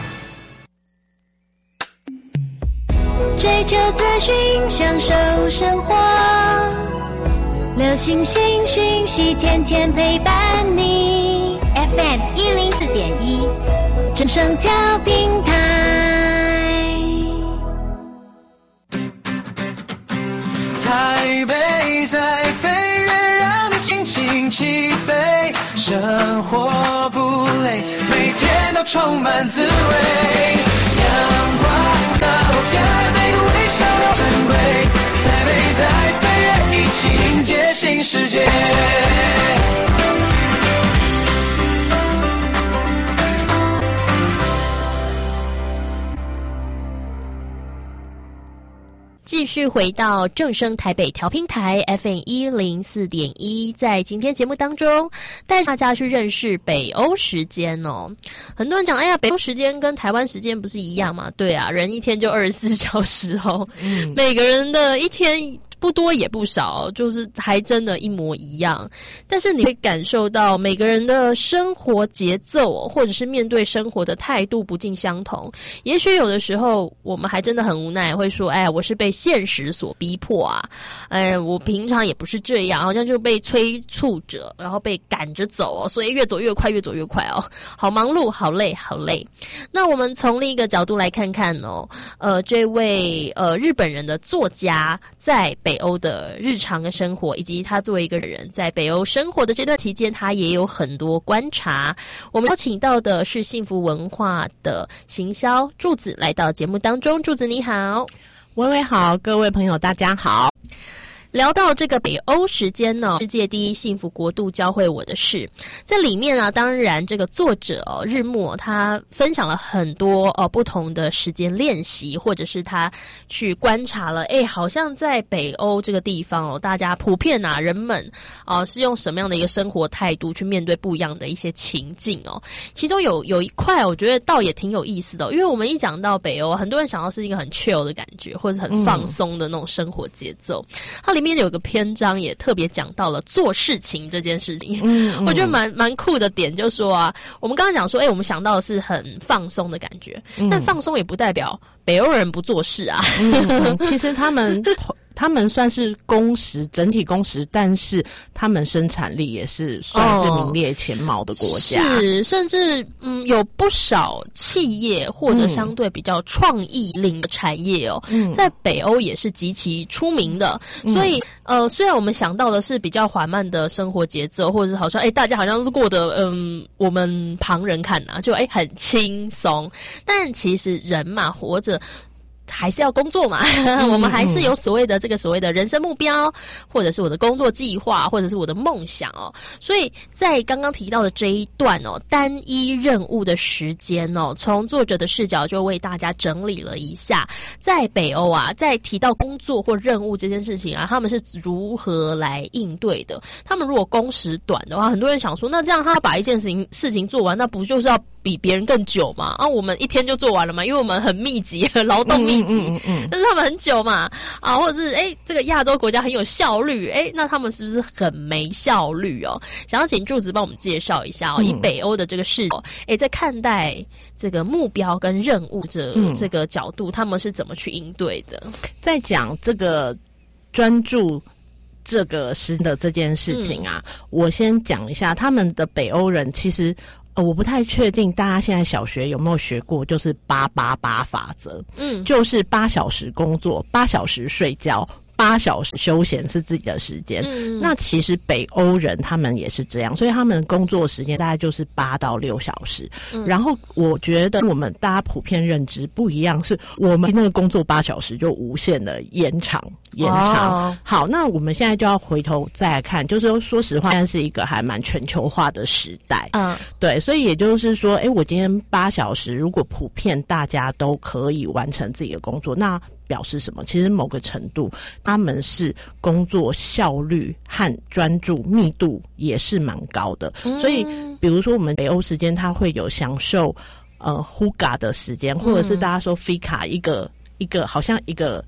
追求资讯，享受生活，流行新讯息，天天陪伴你。FM 104.1，正声调频台。 台北在飞跃，让你心情起飞，生活不累，每天都充满滋味。阳光洒落下每个微笑都珍贵，台北在飞跃，一起迎接新世界。 继续回到正声台北调频台 FM 104.1，在今天节目当中带大家去认识北欧时间哦。很多人讲，哎呀，北欧时间跟台湾时间不是一样吗？对啊，人一天就24小时哦，每个人的一天不多也不少，就是还真的一模一样。但是你会感受到每个人的生活节奏，或者是面对生活的态度不尽相同。也许有的时候我们还真的很无奈，会说，哎，我是被现实所逼迫啊，哎，我平常也不是这样，好像就被催促着，然后被赶着走哦，所以越走越快，越走越快哦，好忙碌，好累，好累。那我们从另一个角度来看看哦，这位日本人的作家在北欧的日常的生活，以及他作为一个人在北欧生活的这段期间，他也有很多观察。我们邀请到的是幸福文化的行销柱子来到节目当中。柱子你好。 微微好，各位朋友大家好。 聊到这个北欧时间呢，世界第一幸福国度教会我的事，在里面啊，当然这个作者日暮他分享了很多不同的时间练习，或者是他去观察了，好像在北欧这个地方大家普遍啊人们是用什么样的一个生活态度去面对不一样的一些情境哦。其中有一块我觉得倒也挺有意思的因为我们一讲到北欧，很多人想到是一个很 chill 的感觉，或者是很放松的那种生活节奏。它里面有个篇章也特别讲到了做事情这件事情，我觉得蛮酷的点，就是说啊，我们刚刚讲说，我们想到的是很放松的感觉，但放松也不代表北欧人不做事啊。 其实他们他们算是工时整体工时，但是他们生产力也是算是名列前茅的国家， 是甚至有不少企业或者相对比较创意领的产业哦，在北欧也是极其出名的。所以虽然我们想到的是比较缓慢的生活节奏，或者是好像大家好像是过得我们旁人看啊就很轻松，但其实人嘛活着还是要工作嘛我们还是有所谓的这个所谓的人生目标，或者是我的工作计划，或者是我的梦想哦。所以在刚刚提到的这一段哦，单一任务的时间哦，从作者的视角就为大家整理了一下，在北欧啊，在提到工作或任务这件事情啊，他们是如何来应对的。他们如果工时短的话，很多人想说，那这样他把一件事情做完，那不就是要比别人更久嘛？啊，我们一天就做完了嘛，因为我们很密集，劳动密集，但是他们很久嘛，啊，或者是这个亚洲国家很有效率，那他们是不是很没效率哦？想要请柱子帮我们介绍一下哦，以北欧的这个视角，在看待这个目标跟任务的这个角度，他们是怎么去应对的？ 在讲这个专注这个事的这件事情啊，我先讲一下他们的北欧人其实。我不太确定大家现在小学有没有学过，就是888法则，就是8小时工作，8小时睡觉，8小时休闲是自己的时间。那其实北欧人他们也是这样，所以他们工作时间大概就是8到6小时。然后我觉得我们大家普遍认知不一样，是我们那个工作8小时就无限的延长。好，那我们现在就要回头再来看，就是说实话，现在是一个还蛮全球化的时代。对，所以也就是说，我今天8小时，如果普遍大家都可以完成自己的工作，那表示什么？其实某个程度，他们是工作效率和专注密度也是蛮高的。所以，比如说我们北欧时间，它会有享受Huga 的时间，或者是大家说 Fika 一个好像一个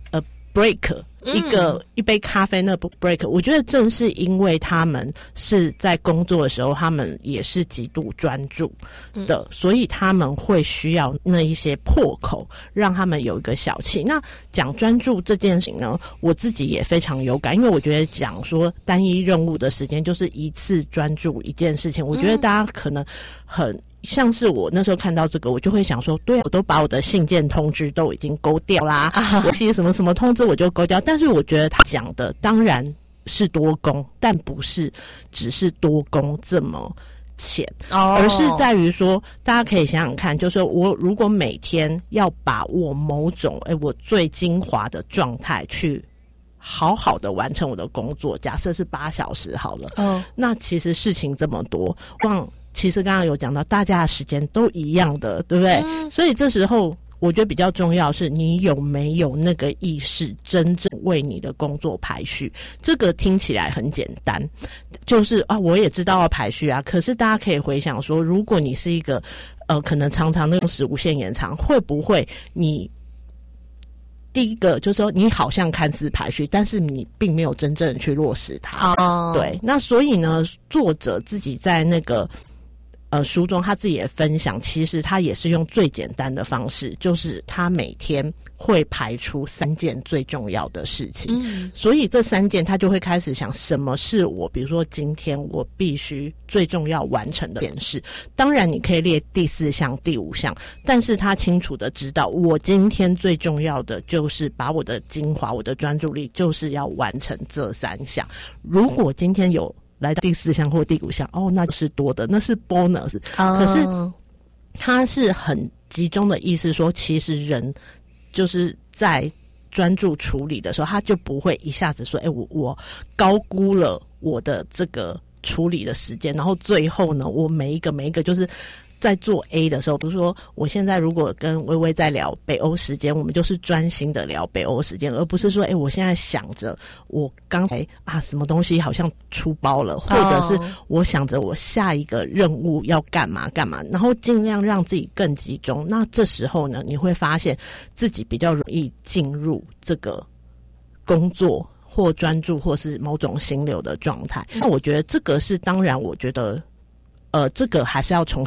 break。一杯咖啡那 break， 我觉得正是因为他们是在工作的时候，他们也是极度专注的，所以他们会需要那一些破口，让他们有一个小气。那讲专注这件事情呢，我自己也非常有感，因为我觉得讲说单一任务的时间就是一次专注一件事情，我觉得大家可能很。像是我那时候看到这个，我就会想说，对，我都把我的信件通知都已经勾掉啦，我写什么什么通知我就勾掉。但是我觉得他讲的当然是多工，但不是只是多工这么浅，而是在于说，大家可以想想看，就是我如果每天要把握某种我最精华的状态去好好的完成我的工作，假设是8小时好了，那其实事情这么多，其实刚刚有讲到，大家的时间都一样的，对不对？所以这时候我觉得比较重要是你有没有那个意识，真正为你的工作排序。这个听起来很简单，就是我也知道要排序啊。可是大家可以回想说，如果你是一个可能常常那种无限延长，会不会你第一个就是说，你好像看似排序，但是你并没有真正去落实它。对，那所以呢，作者自己在那个书中他自己也分享，其实他也是用最简单的方式，就是他每天会排出3件最重要的事情。所以这3件他就会开始想，什么是我比如说今天我必须最重要完成的件事。当然你可以列第4项第5项，但是他清楚的知道，我今天最重要的就是把我的精华，我的专注力就是要完成这3项。如果今天有来到第4项或第5项，那就是多的，那是 bonus。可是他是很集中的意思说，其实人就是在专注处理的时候，他就不会一下子说，我高估了我的这个处理的时间，然后最后呢，我每一个就是在做 A 的时候，比如说我现在如果跟薇薇在聊北欧时间，我们就是专心的聊北欧时间，而不是说我现在想着我刚才什么东西好像出包了，或者是我想着我下一个任务要干嘛，然后尽量让自己更集中。那这时候呢，你会发现自己比较容易进入这个工作或专注或是某种心流的状态。那我觉得这个是当然，我觉得这个还是要重新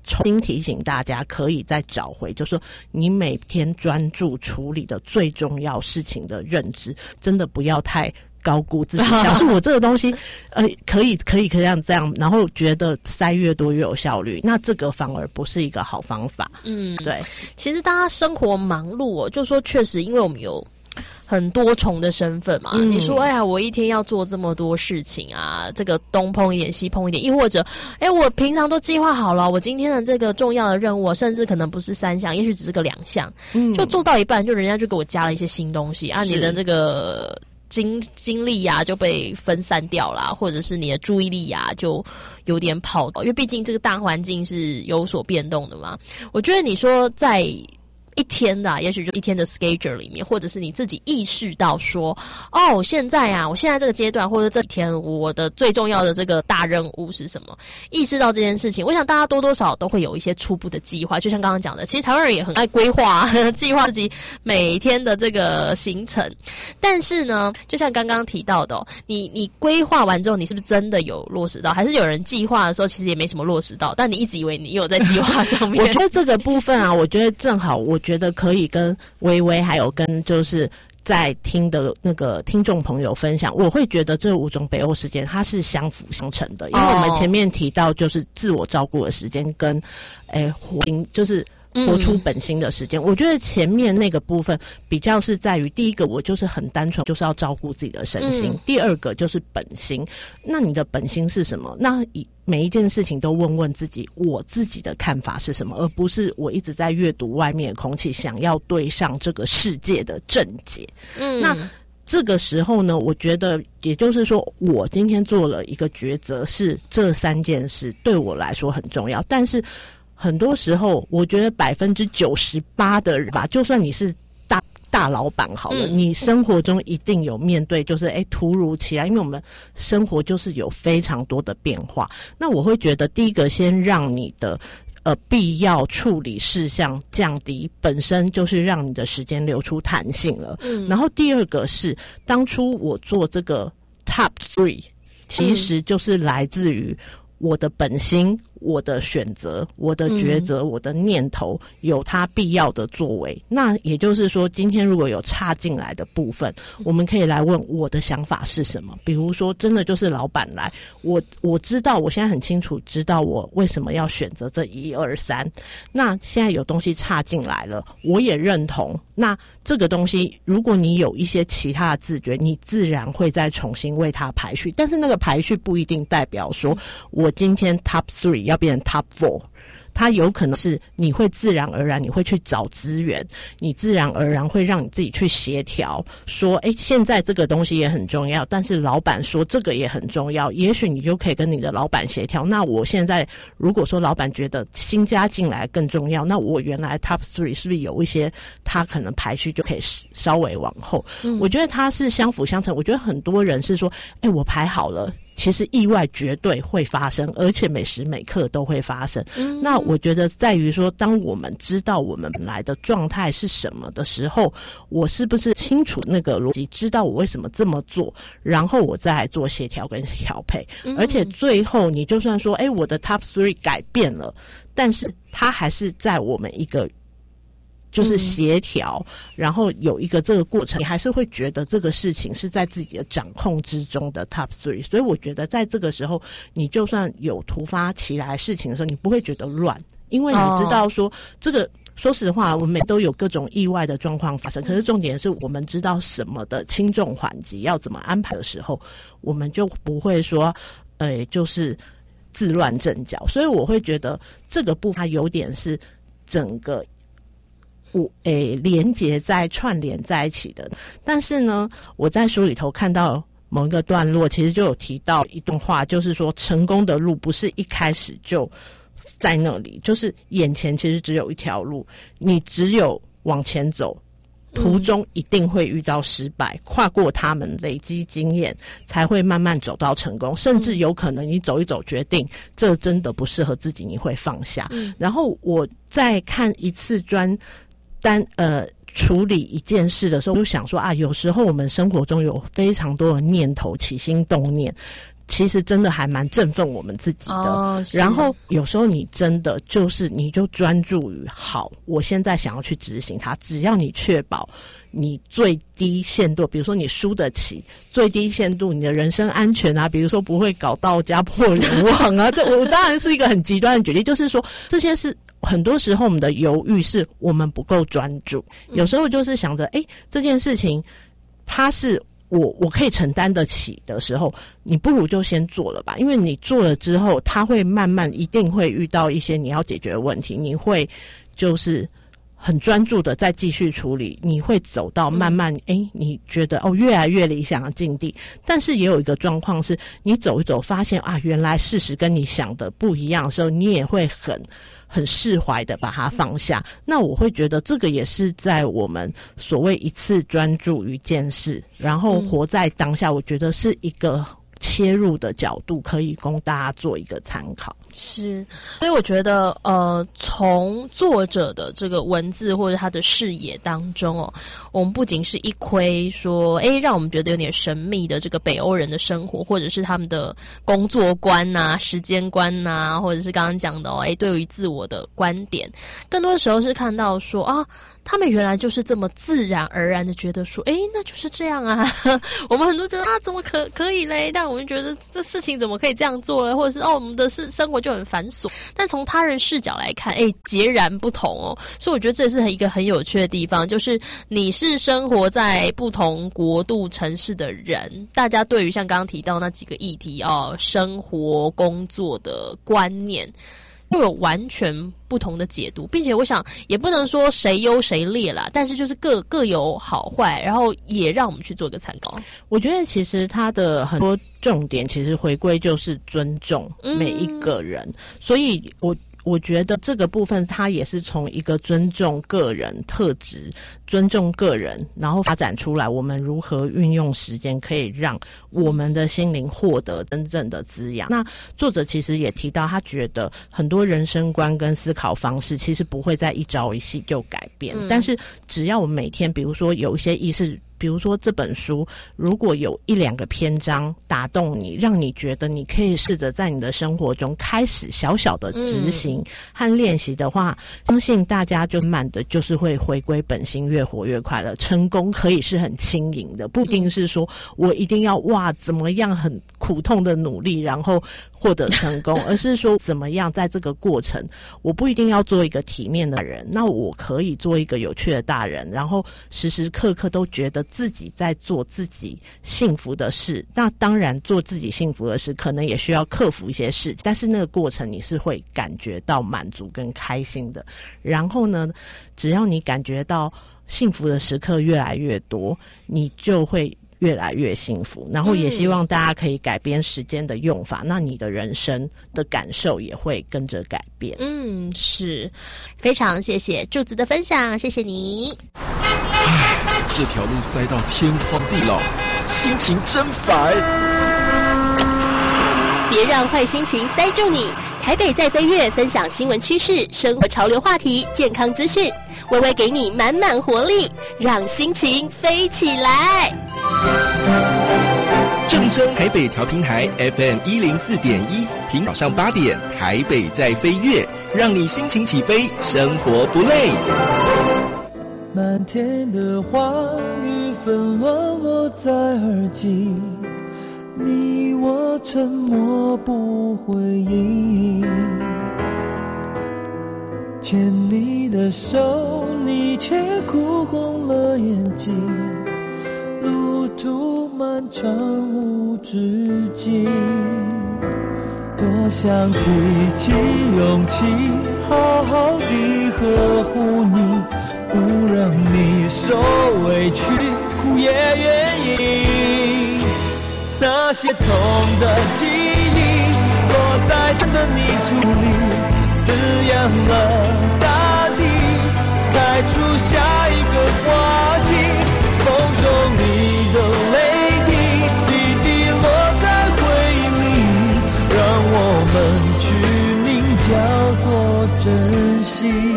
重新提醒大家，可以再找回，就是说你每天专注处理的最重要事情的认知，真的不要太高估自己，想说我这个东西，可以这样，然后觉得塞越多越有效率，那这个反而不是一个好方法。对。 其实大家生活忙碌就说确实，因为我们有很多重的身份嘛，你说哎呀，我一天要做这么多事情啊，这个东碰一点西碰一点，亦或者我平常都计划好了，我今天的这个重要的任务甚至可能不是3项，也许只是个2项，就做到一半就人家就给我加了一些新东西啊，你的这个精力就被分散掉啦，或者是你的注意力就有点跑，因为毕竟这个大环境是有所变动的嘛。我觉得你说在一天的也许就一天的 schedule 里面，或者是你自己意识到说现在我现在这个阶段或者这一天我的最重要的这个大任务是什么，意识到这件事情，我想大家多多少少都会有一些初步的计划。就像刚刚讲的，其实台湾人也很爱规划计划自己每天的这个行程，但是呢就像刚刚提到的你规划完之后，你是不是真的有落实到，还是有人计划的时候其实也没什么落实到，但你一直以为你有在计划上面。 我觉得这个部分我觉得正好我觉得可以跟微微还有跟就是在听的那个听众朋友分享，我会觉得这5种北欧时间它是相辅相成的，因为我们前面提到就是自我照顾的时间跟就是活出本心的时间，我觉得前面那个部分比较是在于，第一个我就是很单纯就是要照顾自己的身心，第二个就是本心。那你的本心是什么？那每一件事情都问问自己，我自己的看法是什么，而不是我一直在阅读外面的空气，想要对上这个世界的正解。那这个时候呢，我觉得也就是说，我今天做了一个抉择，是这3件事对我来说很重要，但是很多时候我觉得98%的人吧，就算你是大老板好了，你生活中一定有面对就是突如其来，因为我们生活就是有非常多的变化。那我会觉得第一个先让你的必要处理事项降低，本身就是让你的时间留出弹性了。然后第二个是当初我做这个 Top 3其实就是来自于我的本心，我的选择，我的抉择，我的念头有它必要的作为。那也就是说，今天如果有插进来的部分，我们可以来问我的想法是什么。比如说真的就是老板来，我知道，我现在很清楚知道我为什么要选择这1、2、3。那现在有东西插进来了，我也认同。那这个东西如果你有一些其他的自觉，你自然会再重新为它排序，但是那个排序不一定代表说我今天 Top 3要变成 Top 4，它有可能是你会自然而然你会去找资源，你自然而然会让你自己去协调，说现在这个东西也很重要，但是老板说这个也很重要，也许你就可以跟你的老板协调。那我现在如果说老板觉得新加进来更重要，那我原来 Top 3是不是有一些他可能排序就可以稍微往后。我觉得它是相辅相成。我觉得很多人是说我排好了，其实意外绝对会发生，而且每时每刻都会发生。那我觉得在于说，当我们知道我们本来的状态是什么的时候，我是不是清楚那个逻辑，知道我为什么这么做，然后我再来做协调跟调配。而且最后你就算说我的 Top 3改变了，但是它还是在我们一个就是协调，然后有一个这个过程，你还是会觉得这个事情是在自己的掌控之中的 Top 3。所以我觉得在这个时候，你就算有突发起来事情的时候，你不会觉得乱，因为你知道说这个说实话，我们都有各种意外的状况发生，可是重点是我们知道什么的轻重缓急要怎么安排的时候，我们就不会说就是自乱阵脚。所以我会觉得这个部分它有点是整个连结在串联在一起的。但是呢，我在书里头看到某一个段落，其实就有提到一段话，就是说成功的路不是一开始就在那里，就是眼前其实只有一条路，你只有往前走，途中一定会遇到失败，跨过他们累积经验，才会慢慢走到成功。甚至有可能你走一走决定这真的不适合自己，你会放下。然后我再看一次处理一件事的时候，就想说有时候我们生活中有非常多的念头起心动念， 其实真的还蛮振奋我们自己的。然后有时候你真的就是你就专注于好，我现在想要去执行它，只要你确保你最低限度，比如说你输得起最低限度，你的人身安全啊，比如说不会搞到家破人亡啊。这我当然是一个很极端的举例，就是说这些是很多时候我们的犹豫是我们不够专注，有时候就是想着这件事情它是我可以承担得起的时候，你不如就先做了吧，因为你做了之后，它会慢慢一定会遇到一些你要解决的问题，你会就是很专注的再继续处理，你会走到慢慢你觉得越来越理想的境地。但是也有一个状况是，你走一走发现原来事实跟你想的不一样的时候，你也会很释怀的把它放下。那我会觉得这个也是在我们所谓一次专注于一件事，然后活在当下，我觉得是一个切入的角度，可以供大家做一个参考。 是，所以我觉得从作者的这个文字或者他的视野当中我们不仅是一窥说让我们觉得有点神秘的这个北欧人的生活，或者是他们的工作观啊、时间观啊，或者是刚刚讲的对于自我的观点，更多的时候是看到说他们原来就是这么自然而然的觉得说那就是这样啊。我们很多觉得怎么可以嘞，但我们觉得这事情怎么可以这样做嘞，或者是我们的生活就很繁琐，但从他人视角来看截然不同所以我觉得这是一个很有趣的地方，就是你是生活在不同国度城市的人，大家对于像刚刚提到那几个议题生活工作的观念会有完全不同的解读，并且我想也不能说谁优谁劣啦，但是就是各有好坏，然后也让我们去做个参考。 我觉得其实它的很多重点其实回归就是尊重每一个人，所以我觉得这个部分它也是从一个尊重个人特质、尊重个人，然后发展出来我们如何运用时间可以让我们的心灵获得真正的滋养。那作者其实也提到，他觉得很多人生观跟思考方式其实不会在一朝一夕就改变，但是只要我们每天比如说有一些意识，比如说这本书如果有1-2个篇章打动你，让你觉得你可以试着在你的生活中开始小小的执行和练习的话，相信大家就慢的就是会回归本心，越活越快乐。成功可以是很轻盈的，不一定是说我一定要怎么样很苦痛的努力然后获得成功，而是说怎么样在这个过程，我不一定要做一个体面的人，那我可以做一个有趣的大人，然后时时刻刻都觉得自己在做自己幸福的事。那当然做自己幸福的事可能也需要克服一些事，但是那个过程你是会感觉到满足跟开心的。然后呢，只要你感觉到幸福的时刻越来越多，你就会越来越幸福。然后也希望大家可以改变时间的用法，那你的人生的感受也会跟着改变。 是，非常谢谢柱子的分享，谢谢你。 这条路塞到天荒地老，心情真烦。 别让坏心情塞住你。台北在飞跃，分享新闻趋势、生活潮流话题、健康资讯，微微给你满满活力，让心情飞起来。 正声台北调频台 FM 104.1，平早上8点，台北在飞跃，让你心情起飞，生活不累。 漫天的花雨纷乱落在耳际，你我沉默不回应，牵你的手，你却哭红了眼睛，路途漫长无止境，多想提起勇气，好好地呵护你，不让你受委屈，哭也愿意。那些痛的记忆落在真的泥土里，滋养了大地，开出下一个花季。风中你的泪滴，滴滴落在回忆里，让我们取名叫做珍惜。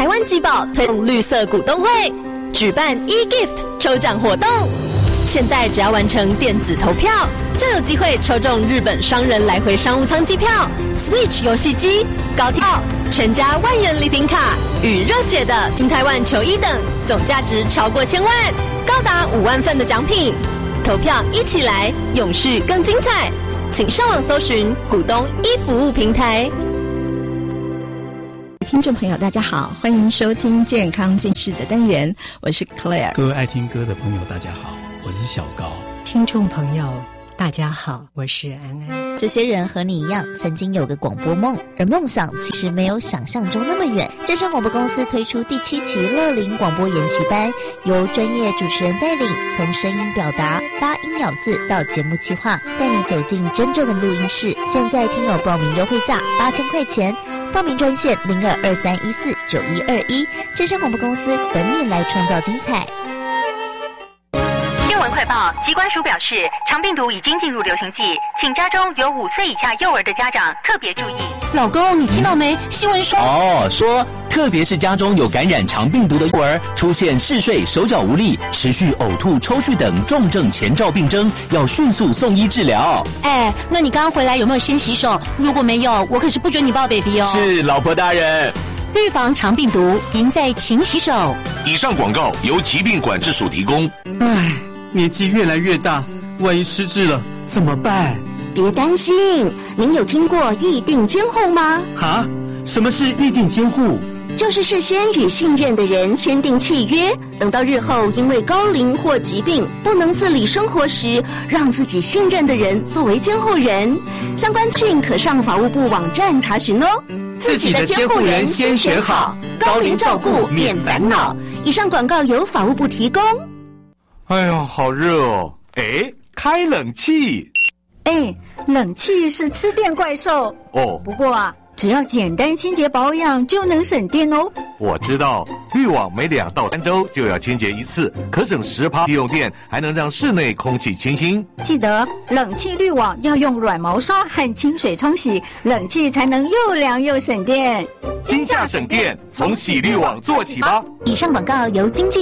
湾集宝推动绿色股东会，举办 e-gift 抽奖活动。现在只要完成电子投票，就有机会抽中日本双人来回商务舱机票、Switch 游戏机、高铁票、全家万元礼品卡与热血的 Team Taiwan 球衣等，总价值超过1000万，高达5万份的奖品。投票一起来，永续更精彩！请上网搜寻股东e服务平台。 听众朋友大家好，欢迎收听健康健视的单元，我是 Claire。 各位爱听歌的朋友大家好，我是小高。 听众朋友大家好，我是安安。 这些人和你一样，曾经有个广播梦，而梦想其实没有想象中那么远。正声广播公司推出第7期乐龄广播研习班，由专业主持人带领，从声音表达、发音咬字到节目企划，带你走进真正的录音室。现在听友报名优惠价8000块钱，报名专线0223149121，正声广播公司等你来创造精彩。 新闻快报，疾管署表示，肠病毒已经进入流行季，请家中有5岁以下幼儿的家长特别注意。 老公，你听到没？新闻说特别是家中有感染肠病毒的幼儿，出现嗜睡、手脚无力、持续呕吐、抽搐等重症前兆病征，要迅速送医治疗。 哎，那你刚刚回来有没有先洗手？如果没有，我可是不准你抱 baby 哦。 是，老婆大人。预防肠病毒，赢在勤洗手。 以上广告由疾病管制署提供。 唉，年纪越来越大，万一失智了怎么办？ 别担心，您有听过议定监护吗？ 哈？什么是议定监护？ 就是事先与信任的人签订契约，等到日后因为高龄或疾病不能自理生活时，让自己信任的人作为监护人。相关资讯可上法务部网站查询哦。 自己的监护人先选好，高龄照顾免烦恼。 以上广告由法务部提供。 哎呦，好热哦！哎，开冷气。 哎，冷气是吃电怪兽哦。 不过啊，只要简单清洁保养就能省电哦。 我知道，滤网每2到3周就要清洁一次，可省10%用电，还能让室内空气清新。 记得冷气滤网要用软毛刷和清水冲洗，冷气才能又凉又省电。 今夏省电，从洗滤网做起吧。 以上广告由经济